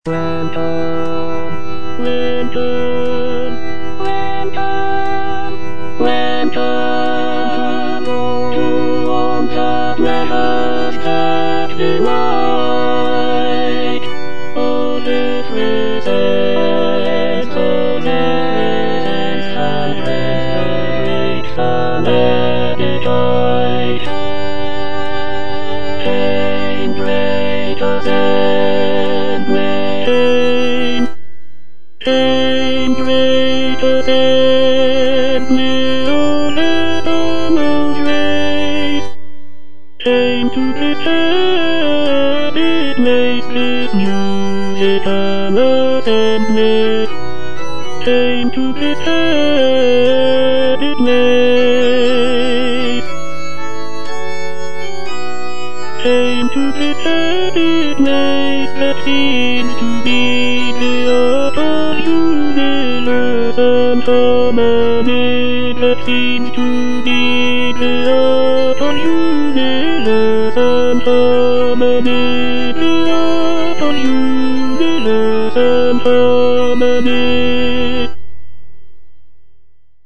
Random, random, random, random. Two arms of letters that divide. All differences, all differences, hundreds, some editors. Pain greater than pain, pain greater than neoliberal's race. Pain to this head, it makes this music hammer endless. Pain to this head, it makes. Pain to this head, it makes. That seems to be the auto-universal harmony. That seems to be the auto-universal harmony. The auto-universal harmony.